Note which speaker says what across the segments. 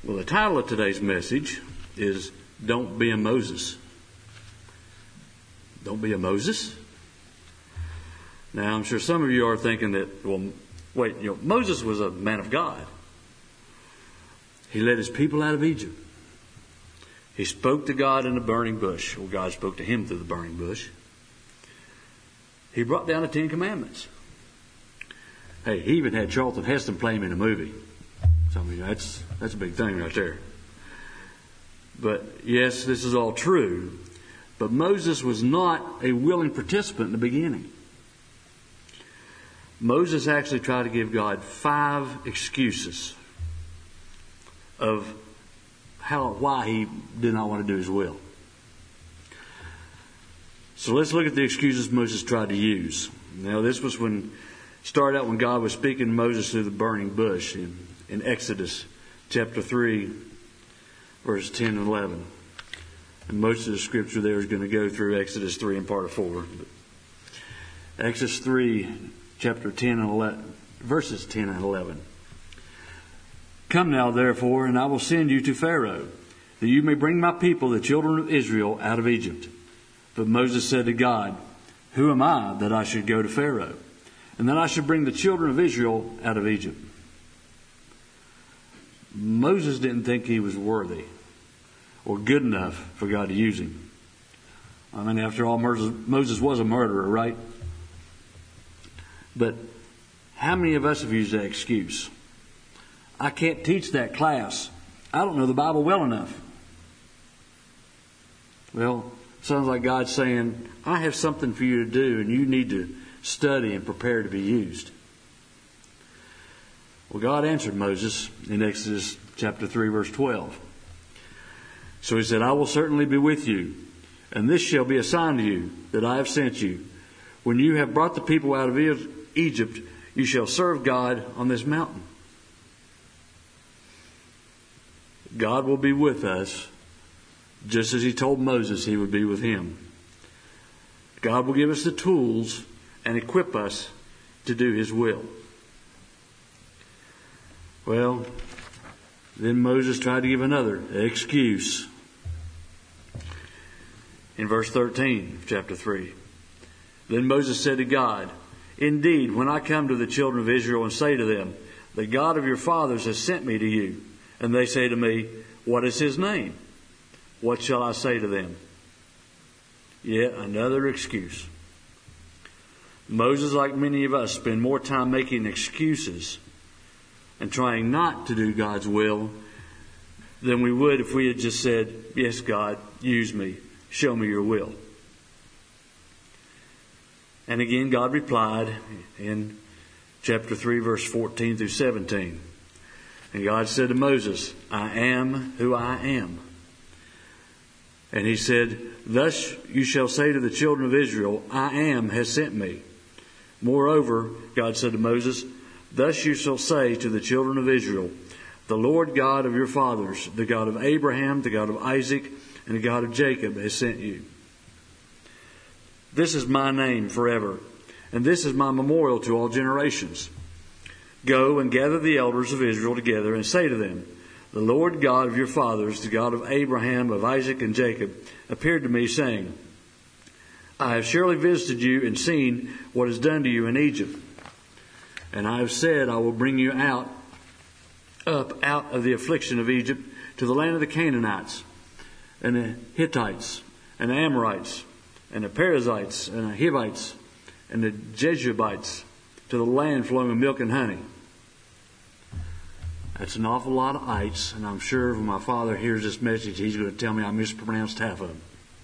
Speaker 1: Well, the title of today's message is Don't Be a Moses. Don't be a Moses? Now, I'm sure some of you are thinking that, well, wait, Moses was a man of God. He led his people out of Egypt. He spoke to God in the burning bush, or God spoke to him through the burning bush. He brought down the Ten Commandments. Hey, he even had Charlton Heston play him in a movie. So, I mean, that's a big thing right there. But, yes, this is all true. But Moses was not a willing participant in the beginning. Moses actually tried to give God 5 excuses of why he did not want to do his will. So let's look at the excuses Moses tried to use. Now, this was started out when God was speaking to Moses through the burning bush in Exodus chapter 3, verse 10 and 11. And most of the scripture there is going to go through Exodus 3 and part of 4. But Exodus 3, chapter 10 and 11, verses 10 and 11. Come now, therefore, and I will send you to Pharaoh, that you may bring my people, the children of Israel, out of Egypt. But Moses said to God, Who am I that I should go to Pharaoh, and that I should bring the children of Israel out of Egypt? Moses didn't think he was worthy or good enough for God to use him. I mean, after all, Moses was a murderer, right? But how many of us have used that excuse? I can't teach that class. I don't know the Bible well enough. Well, it sounds like God's saying, I have something for you to do, and you need to study and prepare to be used. Well, God answered Moses in Exodus chapter 3, verse 12. So he said, I will certainly be with you, and this shall be a sign to you that I have sent you. When you have brought the people out of Egypt, you shall serve God on this mountain. God will be with us, just as he told Moses he would be with him. God will give us the tools and equip us to do his will. Well, then Moses tried to give another excuse. In verse 13 of chapter 3. Then Moses said to God, Indeed, when I come to the children of Israel and say to them, The God of your fathers has sent me to you, and they say to me, What is his name? What shall I say to them? Yet another excuse. Moses, like many of us, spend more time making excuses and trying not to do God's will than we would if we had just said, Yes, God, use me. Show me your will. And again, God replied in chapter 3, verse 14 through 17. And God said to Moses, I am who I am. And he said, Thus you shall say to the children of Israel, I am has sent me. Moreover, God said to Moses, Thus you shall say to the children of Israel, The Lord God of your fathers, the God of Abraham, the God of Isaac, and the God of Jacob has sent you. This is my name forever, and this is my memorial to all generations. Go and gather the elders of Israel together and say to them, The Lord God of your fathers, the God of Abraham, of Isaac, and Jacob, appeared to me, saying, I have surely visited you and seen what is done to you in Egypt. And I have said, I will bring you up out of the affliction of Egypt to the land of the Canaanites, and the Hittites, and the Amorites, and the Perizzites, and the Hivites, and the Jebusites, to the land flowing with milk and honey. That's an awful lot of ites, and I'm sure when my father hears this message, he's going to tell me I mispronounced half of them.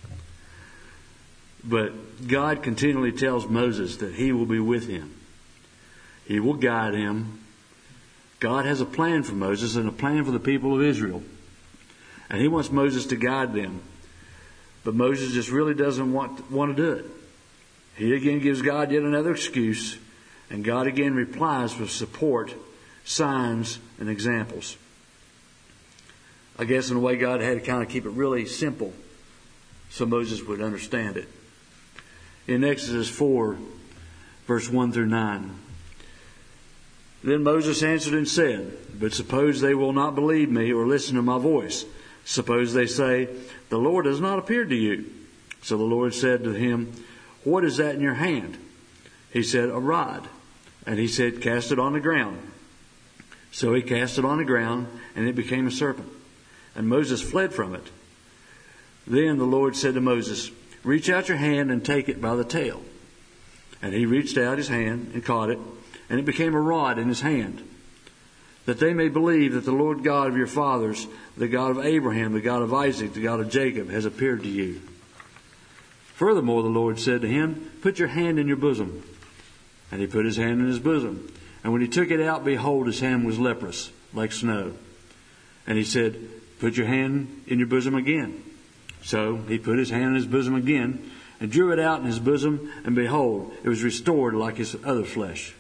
Speaker 1: But God continually tells Moses that he will be with him. He will guide him. God has a plan for Moses and a plan for the people of Israel. And he wants Moses to guide them. But Moses just really doesn't want to do it. He again gives God yet another excuse. And God again replies with support, signs, and examples. I guess in a way God had to kind of keep it really simple so Moses would understand it. In Exodus 4, verse 1 through 9, Then Moses answered and said, But suppose they will not believe me or listen to my voice. Suppose they say, The Lord has not appeared to you. So the Lord said to him, What is that in your hand? He said, A rod. And he said, Cast it on the ground. So he cast it on the ground, and it became a serpent. And Moses fled from it. Then the Lord said to Moses, Reach out your hand and take it by the tail. And he reached out his hand and caught it, and it became a rod in his hand, that they may believe that the Lord God of your fathers, the God of Abraham, the God of Isaac, the God of Jacob, has appeared to you. Furthermore, the Lord said to him, Put your hand in your bosom. And he put his hand in his bosom. And when he took it out, behold, his hand was leprous, like snow. And he said, Put your hand in your bosom again. So he put his hand in his bosom again, and drew it out in his bosom, and behold, it was restored like his other flesh.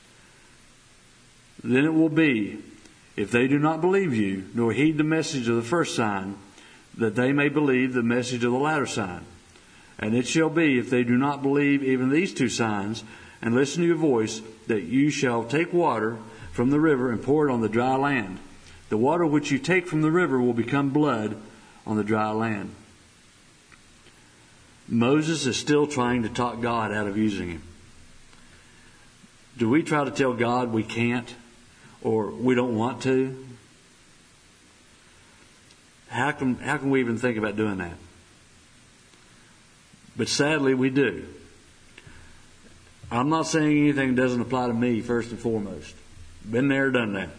Speaker 1: Then it will be, if they do not believe you, nor heed the message of the first sign, that they may believe the message of the latter sign. And it shall be, if they do not believe even these two signs, and listen to your voice, that you shall take water from the river and pour it on the dry land. The water which you take from the river will become blood on the dry land. Moses is still trying to talk God out of using him. Do we try to tell God we can't or we don't want to? How can we even think about doing that? But sadly, we do. I'm not saying anything doesn't apply to me first and foremost. Been there, done that.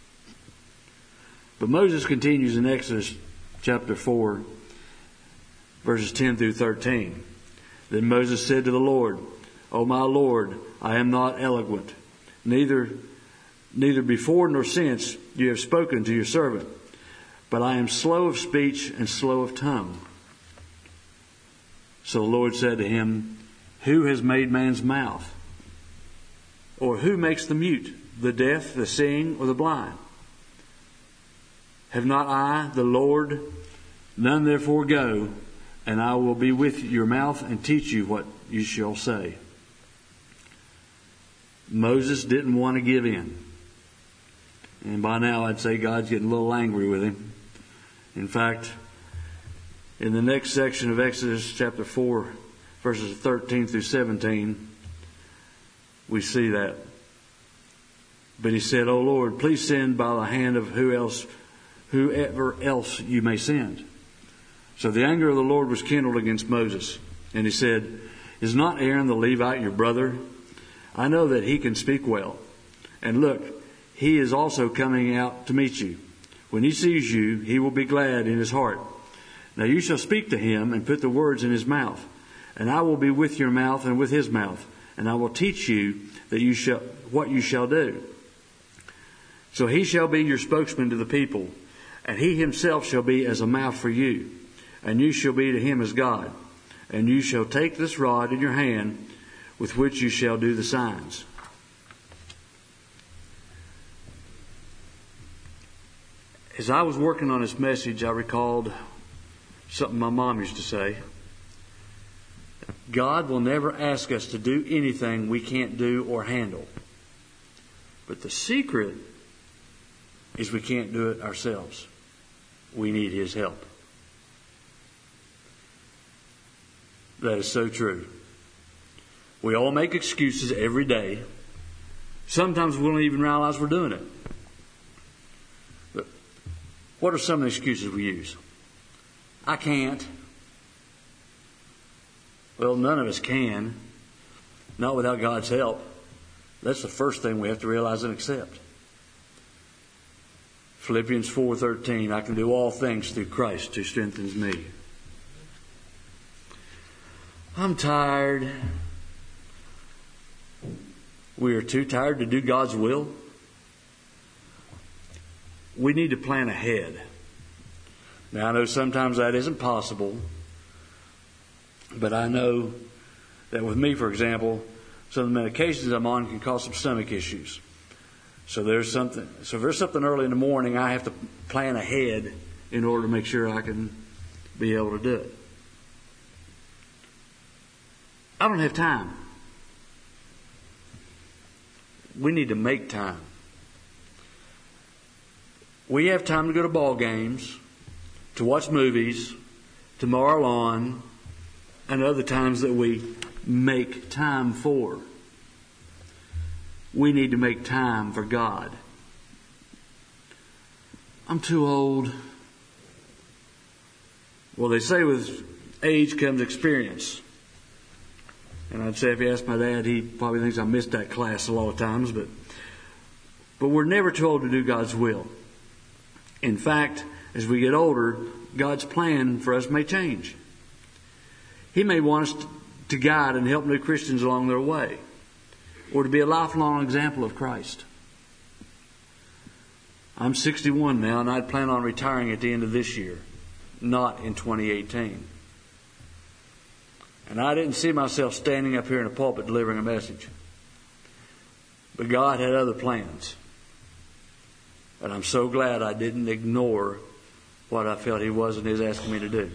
Speaker 1: But Moses continues in Exodus chapter 4, verses 10 through 13. Then Moses said to the Lord, O my Lord, I am not eloquent, neither before nor since you have spoken to your servant, but I am slow of speech and slow of tongue. So the Lord said to him, Who has made man's mouth? Or who makes the mute, the deaf, the seeing, or the blind? Have not I, the Lord? None therefore go, and I will be with your mouth and teach you what you shall say. Moses didn't want to give in. And by now I'd say God's getting a little angry with him. In fact, in the next section of Exodus chapter 4, verses 13 through 17, we see that. But he said, O Lord, please send by the hand of whoever else you may send. So the anger of the Lord was kindled against Moses. And he said, Is not Aaron the Levite your brother? I know that he can speak well. And look, he is also coming out to meet you. When he sees you, he will be glad in his heart. Now you shall speak to him and put the words in his mouth. And I will be with your mouth and with his mouth. And I will teach you what you shall do. So he shall be your spokesman to the people. And he himself shall be as a mouth for you. And you shall be to him as God. And you shall take this rod in your hand with which you shall do the signs. As I was working on this message, I recalled something my mom used to say. God will never ask us to do anything we can't do or handle. But the secret is we can't do it ourselves. We need His help. That is so true. We all make excuses every day. Sometimes we don't even realize we're doing it. But what are some of the excuses we use? I can't. Well, none of us can. Not without God's help. That's the first thing we have to realize and accept. Philippians 4:13, I can do all things through Christ who strengthens me. I'm tired. We are too tired to do God's will. We need to plan ahead. Now, I know sometimes that isn't possible, but I know that with me, for example, some of the medications I'm on can cause some stomach issues. So if there's something early in the morning, I have to plan ahead in order to make sure I can be able to do it. I don't have time. We need to make time. We have time to go to ball games, to watch movies, to mow our lawn, and other times that we make time for. We need to make time for God. I'm too old. Well, they say with age comes experience. And I'd say if you ask my dad, he probably thinks I missed that class a lot of times, but we're never too old to do God's will. In fact, as we get older, God's plan for us may change. He may want us to guide and help new Christians along their way, or to be a lifelong example of Christ. I'm 61 now, and I'd plan on retiring at the end of this year, not in 2018. And I didn't see myself standing up here in a pulpit delivering a message. But God had other plans. And I'm so glad I didn't ignore what I felt He was and is asking me to do.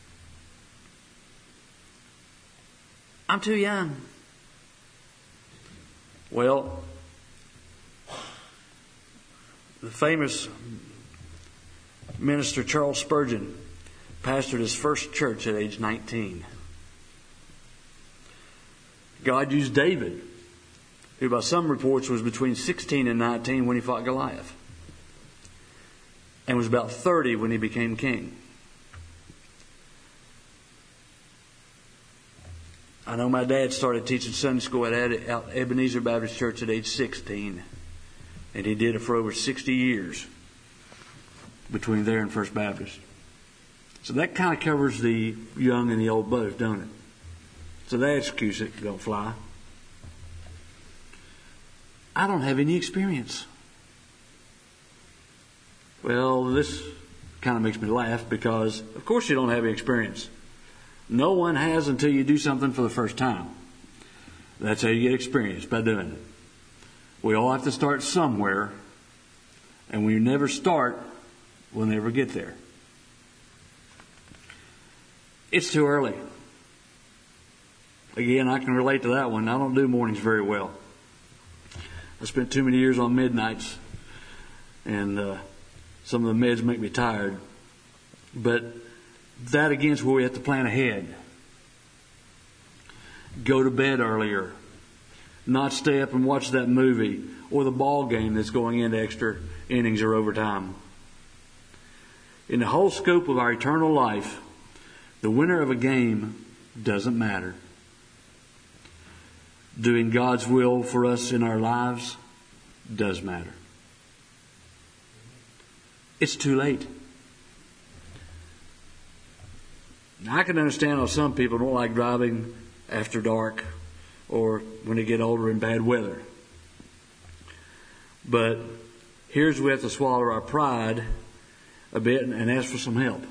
Speaker 1: I'm too young. Well, the famous minister Charles Spurgeon pastored his first church at age 19. God used David, who by some reports was between 16 and 19 when he fought Goliath, and was about 30 when he became king. I know my dad started teaching Sunday school at Ebenezer Baptist Church at age 16. And he did it for over 60 years between there and First Baptist. So that kind of covers the young and the old both, don't it? So that excuse it don't fly. I don't have any experience. Well, this kind of makes me laugh because, of course, you don't have any experience. No one has until you do something for the first time. That's how you get experience, by doing it. We all have to start somewhere, and when you never start, we'll never get there. It's too early. Again, I can relate to that one. I don't do mornings very well. I spent too many years on midnights, and some of the meds make me tired. But that again is where we have to plan ahead. Go to bed earlier. Not stay up and watch that movie or the ball game that's going into extra innings or overtime. In the whole scope of our eternal life, the winner of a game doesn't matter. Doing God's will for us in our lives does matter. It's too late. Now, I can understand how some people don't like driving after dark or when they get older in bad weather. But here's where we have to swallow our pride a bit and ask for some help.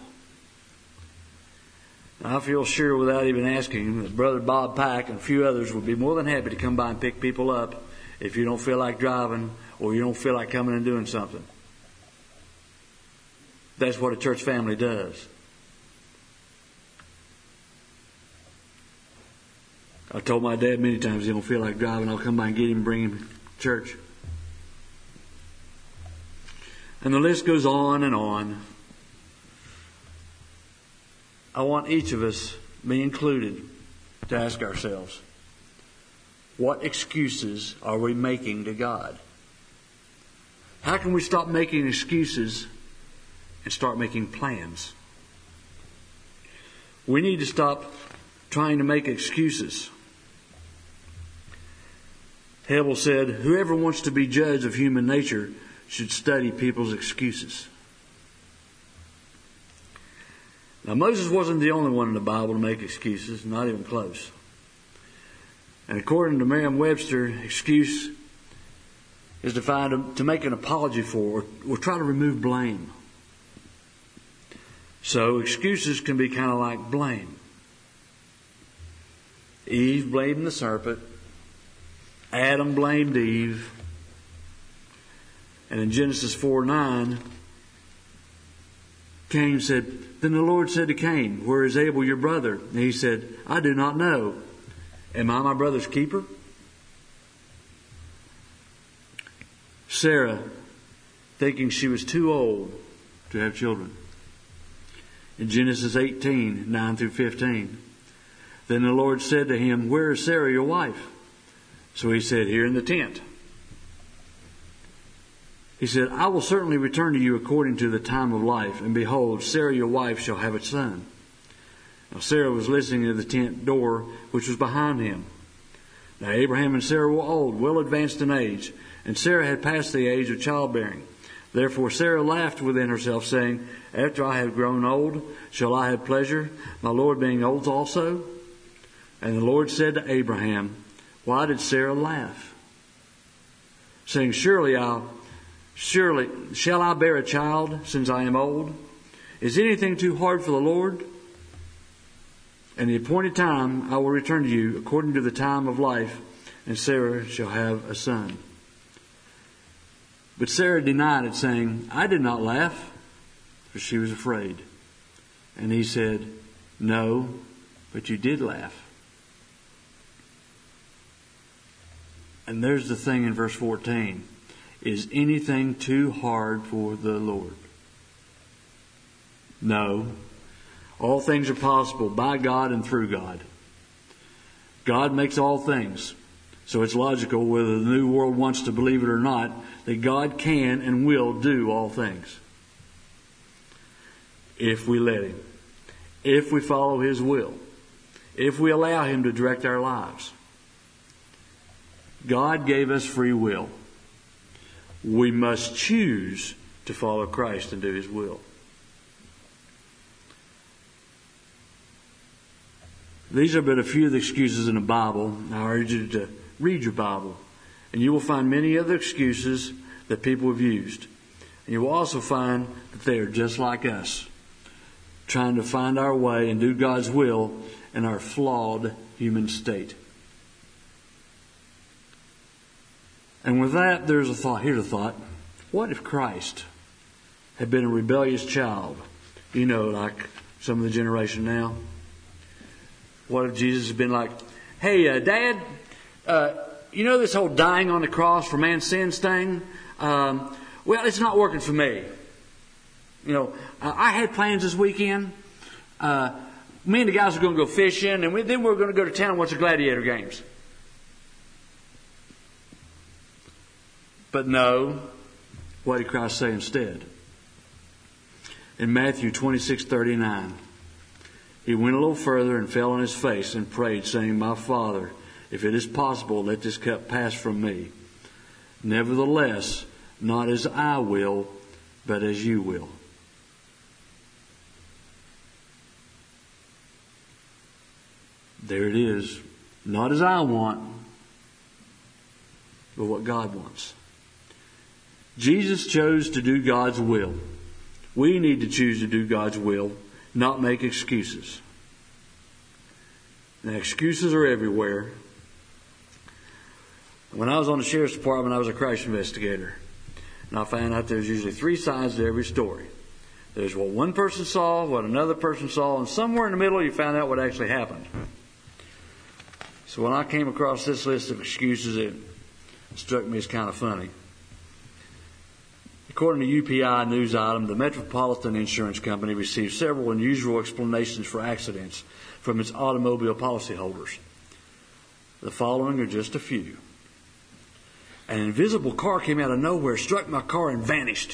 Speaker 1: I feel sure without even asking that Brother Bob Pack and a few others would be more than happy to come by and pick people up if you don't feel like driving or you don't feel like coming and doing something. That's what a church family does. I told my dad many times he don't feel like driving, I'll come by and get him and bring him to church. And the list goes on and on. I want each of us, me included, to ask ourselves, what excuses are we making to God? How can we stop making excuses and start making plans? We need to stop trying to make excuses. Hebel said, whoever wants to be judge of human nature should study people's excuses. Now, Moses wasn't the only one in the Bible to make excuses, not even close. And according to Merriam-Webster, excuse is defined to make an apology for or try to remove blame. So excuses can be kind of like blame. Eve blamed the serpent. Adam blamed Eve. And in Genesis 4:9, Cain said, then the Lord said to Cain, where is Abel your brother? And he said, I do not know. Am I my brother's keeper? Sarah thinking she was too old to have children. In Genesis 18, 9 through 15, then the Lord said to him, "Where is Sarah, your wife?" So he said, "Here in the tent." He said, "I will certainly return to you according to the time of life, and behold, Sarah your wife shall have a son." Now Sarah was listening to the tent door, which was behind him. Now Abraham and Sarah were old, well advanced in age, and Sarah had passed the age of childbearing. Therefore Sarah laughed within herself, saying, "After I have grown old, shall I have pleasure, my Lord being old also?" And the Lord said to Abraham, "Why did Sarah laugh?" Saying, Surely shall I bear a child, since I am old? Is anything too hard for the Lord? In the appointed time I will return to you according to the time of life, and Sarah shall have a son. But Sarah denied it, saying, "I did not laugh," for she was afraid. And he said, "No, but you did laugh." And there's the thing in verse 14. Is anything too hard for the Lord? No. All things are possible by God and through God. God makes all things. So it's logical, whether the New World wants to believe it or not, that God can and will do all things. If we let Him. If we follow His will. If we allow Him to direct our lives. God gave us free will. We must choose to follow Christ and do His will. These are but a few of the excuses in the Bible. I urge you to read your Bible, and you will find many other excuses that people have used. And you will also find that they are just like us, trying to find our way and do God's will in our flawed human state. And with that, there's a thought. Here's a thought. What if Christ had been a rebellious child? You know, like some of the generation now. What if Jesus had been like, "Hey, Dad, you know this whole dying on the cross for man's sins thing? Well, it's not working for me. You know, I had plans this weekend. Me and the guys are going to go fishing, and then we're going to go to town and watch the gladiator games." But no, what did Christ say instead? In Matthew 26:39, He went a little further and fell on His face and prayed, saying, "My Father, if it is possible, let this cup pass from me. Nevertheless, not as I will, but as you will." There it is. Not as I want, but what God wants. Jesus chose to do God's will. We need to choose to do God's will, not make excuses. Now, excuses are everywhere. When I was on the sheriff's department, I was a crash investigator. And I found out there's usually three sides to every story. There's what one person saw, what another person saw, and somewhere in the middle you found out what actually happened. So when I came across this list of excuses, it struck me as kind of funny. According to UPI news item, the Metropolitan Insurance Company received several unusual explanations for accidents from its automobile policyholders. The following are just a few. An invisible car came out of nowhere, struck my car, and vanished.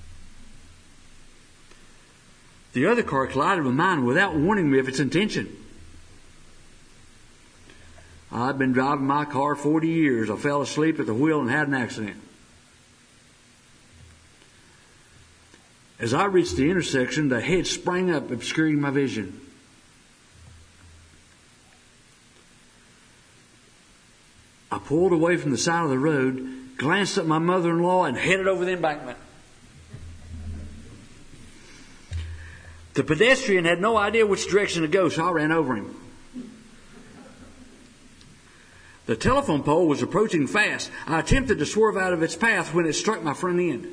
Speaker 1: The other car collided with mine without warning me of its intention. I've been driving my car 40 years. I fell asleep at the wheel and had an accident. As I reached the intersection, the head sprang up, obscuring my vision. I pulled away from the side of the road, glanced at my mother-in-law, and headed over the embankment. The pedestrian had no idea which direction to go, so I ran over him. The telephone pole was approaching fast. I attempted to swerve out of its path when it struck my front end.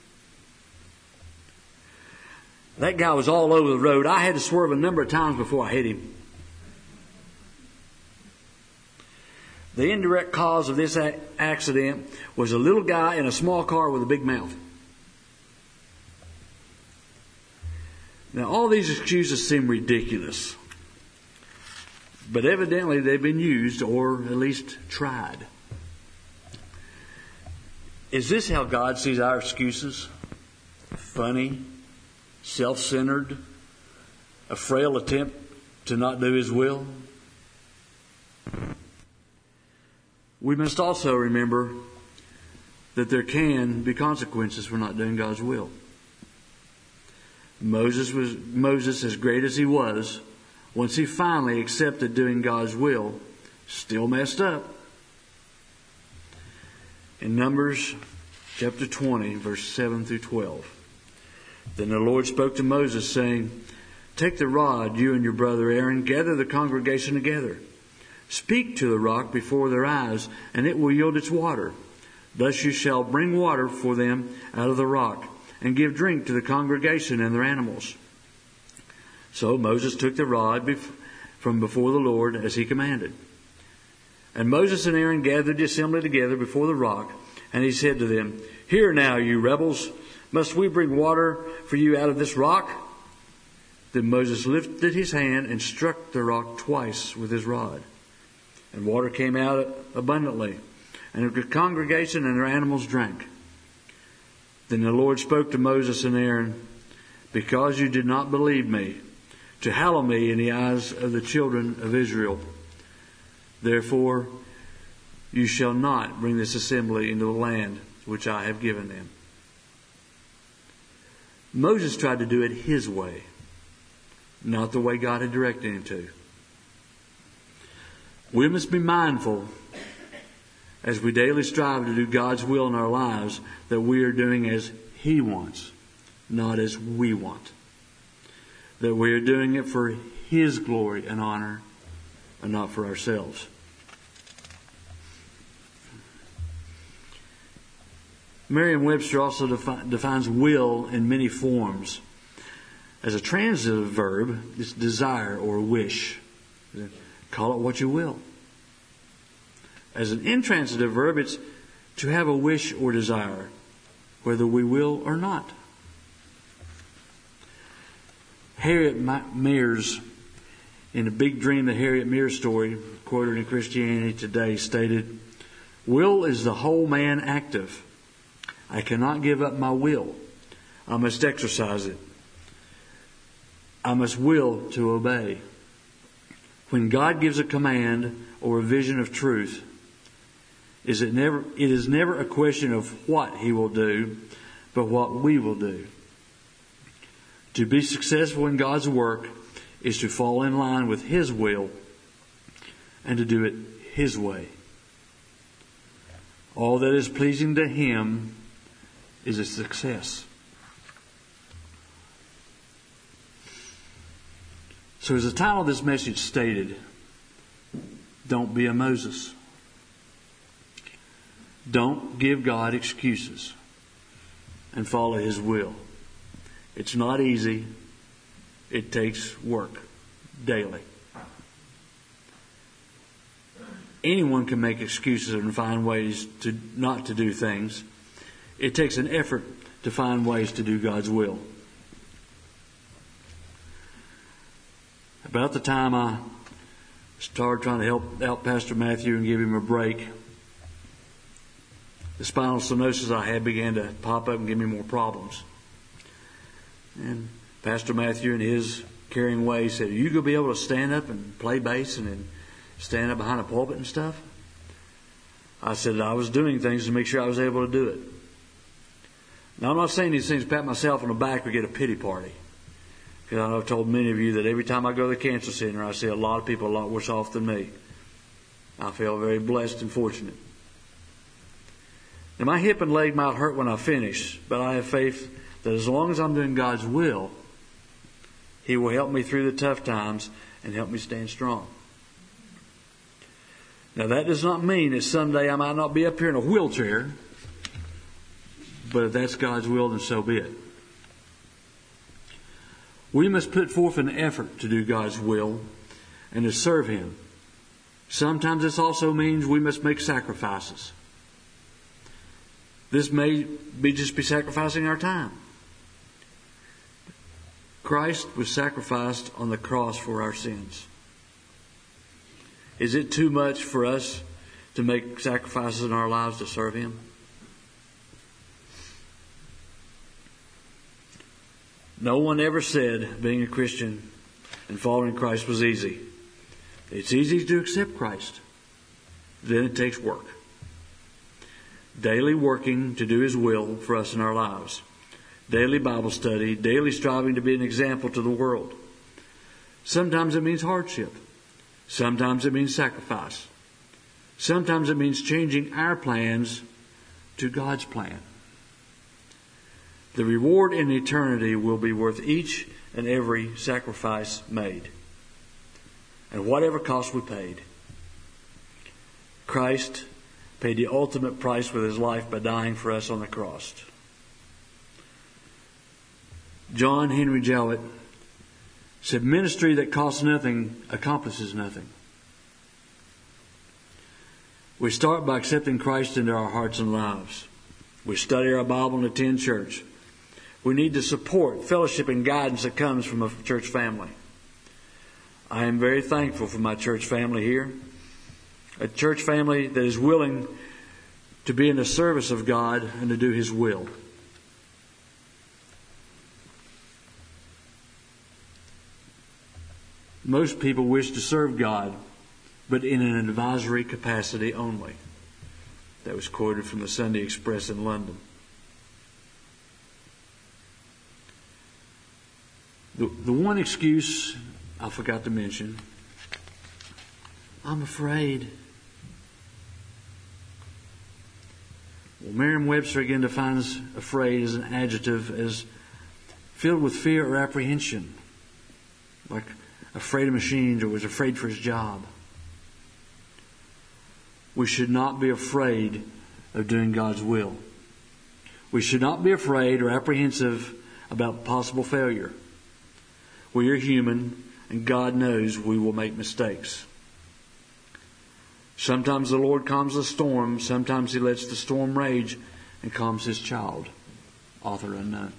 Speaker 1: That guy was all over the road. I had to swerve a number of times before I hit him. The indirect cause of this accident was a little guy in a small car with a big mouth. Now, all these excuses seem ridiculous, but evidently they've been used or at least tried. Is this how God sees our excuses? Funny, self-centered, a frail attempt to not do His will? We must also remember that there can be consequences for not doing God's will. Moses, as great as he was, once he finally accepted doing God's will, still messed up. In Numbers chapter 20, verse 7 through 12. Then the Lord spoke to Moses, saying, "Take the rod, you and your brother Aaron, gather the congregation together. Speak to the rock before their eyes, and it will yield its water. Thus you shall bring water for them out of the rock, and give drink to the congregation and their animals." So Moses took the rod from before the Lord as he commanded. And Moses and Aaron gathered the assembly together before the rock, and he said to them, "Hear now, you rebels, must we bring water for you out of this rock?" Then Moses lifted his hand and struck the rock twice with his rod, and water came out abundantly, and the congregation and their animals drank. Then the Lord spoke to Moses and Aaron, "Because you did not believe me, to hallow me in the eyes of the children of Israel, therefore you shall not bring this assembly into the land which I have given them." Moses tried to do it his way, not the way God had directed him to. We must be mindful as we daily strive to do God's will in our lives that we are doing as He wants, not as we want. That we are doing it for His glory and honor and not for ourselves. Merriam-Webster also defines will in many forms. As a transitive verb, it's desire or wish. Call it what you will. As an intransitive verb, it's to have a wish or desire, whether we will or not. Harriet Mears, in The Big Dream, the Harriet Mears story, quoted in Christianity Today, stated, "Will is the whole man active. I cannot give up my will. I must exercise it. I must will to obey. When God gives a command or a vision of truth, it is never a question of what He will do, but what we will do. To be successful in God's work is to fall in line with His will and to do it His way. All that is pleasing to Him is a success." So as the title of this message stated, don't be a Moses. Don't give God excuses and follow His will. It's not easy. It takes work daily. Anyone can make excuses and find ways to not to do things. It takes an effort to find ways to do God's will. About the time I started trying to help out Pastor Matthew and give him a break, the spinal stenosis I had began to pop up and give me more problems. And Pastor Matthew, in his caring way, said, "Are you going to be able to stand up and play bass and then stand up behind a pulpit and stuff?" I said I was doing things to make sure I was able to do it. Now, I'm not saying these things to pat myself on the back or get a pity party. Because I know I've told many of you that every time I go to the cancer center, I see a lot of people a lot worse off than me. I feel very blessed and fortunate. Now, my hip and leg might hurt when I finish, but I have faith that as long as I'm doing God's will, He will help me through the tough times and help me stand strong. Now, that does not mean that someday I might not be up here in a wheelchair, but if that's God's will, then so be it. We must put forth an effort to do God's will and to serve Him. Sometimes this also means we must make sacrifices. This may be just sacrificing our time. Christ was sacrificed on the cross for our sins. Is it too much for us to make sacrifices in our lives to serve Him? No one ever said being a Christian and following Christ was easy. It's easy to accept Christ. Then it takes work. Daily working to do His will for us in our lives. Daily Bible study, daily striving to be an example to the world. Sometimes it means hardship. Sometimes it means sacrifice. Sometimes it means changing our plans to God's plan. The reward in eternity will be worth each and every sacrifice made, and whatever cost we paid. Christ paid the ultimate price with His life by dying for us on the cross. John Henry Jowett said, "Ministry that costs nothing accomplishes nothing." We start by accepting Christ into our hearts and lives. We study our Bible and attend church. We need the support, fellowship, and guidance that comes from a church family. I am very thankful for my church family here. A church family that is willing to be in the service of God and to do His will. Most people wish to serve God, but in an advisory capacity only. That was quoted from the Sunday Express in London. The one excuse I forgot to mention, I'm afraid. Well, Merriam-Webster again defines afraid as an adjective as filled with fear or apprehension, like afraid of machines or was afraid for his job. We should not be afraid of doing God's will. We should not be afraid or apprehensive about possible failure. We are human, and God knows we will make mistakes. Sometimes the Lord calms the storm. Sometimes He lets the storm rage and calms His child. Author unknown.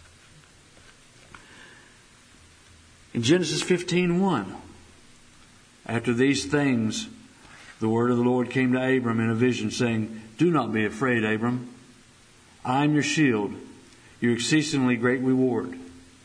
Speaker 1: In Genesis 15:1, after these things, the word of the Lord came to Abram in a vision, saying, "Do not be afraid, Abram. I am your shield, your exceedingly great reward."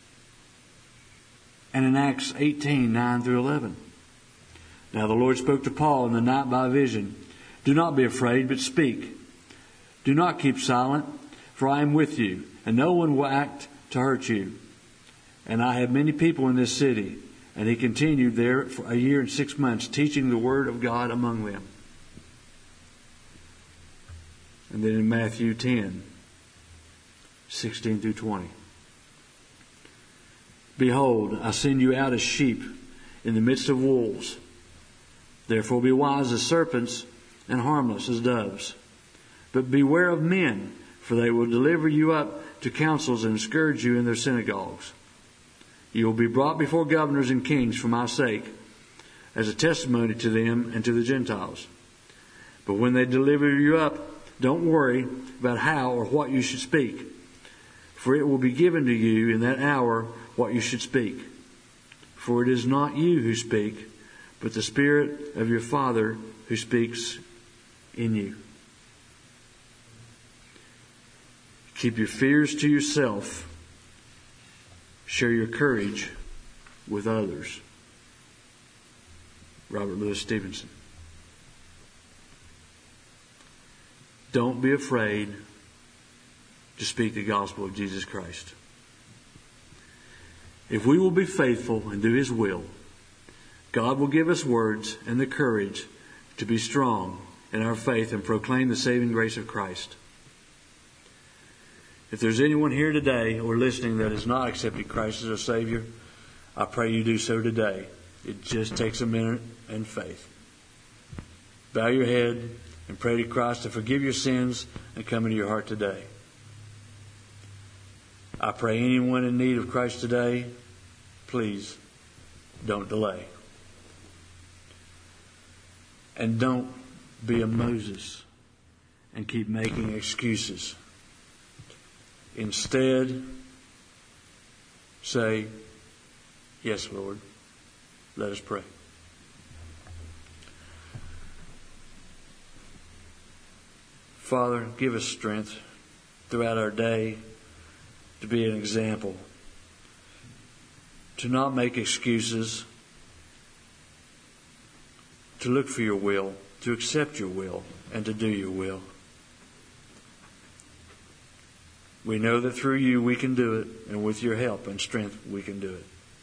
Speaker 1: And in Acts 18:9-11, now the Lord spoke to Paul in the night by vision, "Do not be afraid, but speak. Do not keep silent, for I am with you, and no one will act to hurt you. And I have many people in this city." And he continued there for 1 year and 6 months, teaching the word of God among them. And then in Matthew 10:16-20. "Behold, I send you out as sheep in the midst of wolves. Therefore be wise as serpents and harmless as doves. But beware of men, for they will deliver you up to councils and scourge you in their synagogues. You will be brought before governors and kings for my sake, as a testimony to them and to the Gentiles. But when they deliver you up, don't worry about how or what you should speak, for it will be given to you in that hour what you should speak. For it is not you who speak, but the Spirit of your Father who speaks in you. Keep your fears to yourself. Share your courage with others." Robert Louis Stevenson. Don't be afraid to speak the gospel of Jesus Christ. If we will be faithful and do His will, God will give us words and the courage to be strong in our faith and proclaim the saving grace of Christ. If there's anyone here today or listening that has not accepted Christ as our Savior, I pray you do so today. It just takes a minute and faith. Bow your head and pray to Christ to forgive your sins and come into your heart today. I pray anyone in need of Christ today, please don't delay. And don't be a Moses and keep making excuses. Instead, say, Yes, Lord. Let us pray. Father, give us strength throughout our day to be an example, to not make excuses, to look for your will, to accept your will, and to do your will. We know that through you we can do it, and with your help and strength we can do it.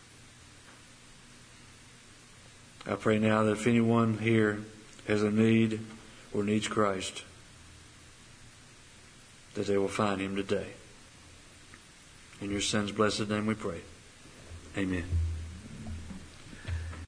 Speaker 1: I pray now that if anyone here has a need or needs Christ, that they will find him today. In your Son's blessed name we pray. Amen.